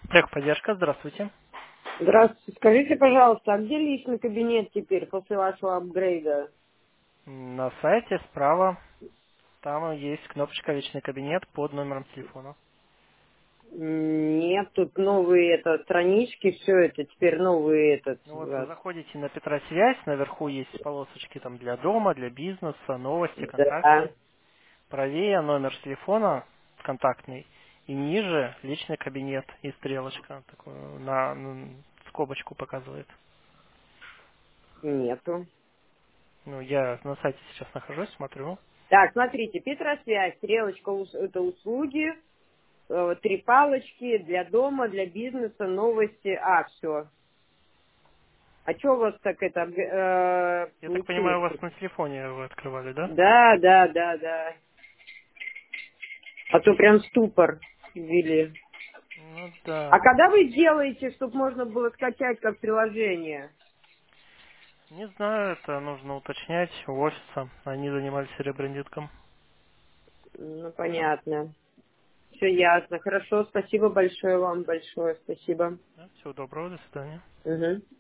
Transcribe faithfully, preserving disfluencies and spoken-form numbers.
Техподдержка, здравствуйте. Здравствуйте. Скажите, пожалуйста, а где личный кабинет теперь после вашего апгрейда? На сайте справа, там есть кнопочка «Личный кабинет» под номером телефона. М, Нет, тут новые это, странички, все это, теперь новый этот Ну у вот вас. заходите на Петра Связь, наверху есть полосочки там для дома, для бизнеса, новости, Да. контакты. Правее номер телефона контактный, и ниже личный кабинет и стрелочка такую на, на скобочку показывает. Нету. Ну, я на сайте сейчас нахожусь, смотрю. Так, смотрите, Петросвязь, стрелочка, ус- это услуги, э, три палочки для дома, для бизнеса, новости, а, все. А что у вас так это э, Я так понимаю, получилось? у вас на телефоне вы открывали, да? Да, да, да, да. А то прям ступор ввели. Ну да. А когда вы делаете, чтобы можно было скачать как приложение? Не знаю, это нужно уточнять у офиса. Они занимались ребрендингом. Ну, понятно. Все ясно. Хорошо, спасибо большое вам, большое спасибо. Всего доброго, до свидания. Мгм.